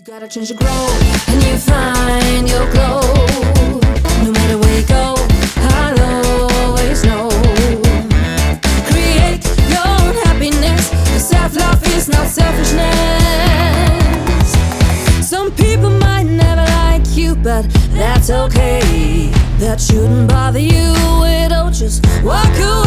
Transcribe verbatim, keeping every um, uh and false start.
Gotta change your glow, and you find your glow. No matter where you go, I'll always know. Create your own happiness, 'cause self-love is not selfishness. Some people might never like you, but that's okay. That shouldn't bother you, it'll just walk away.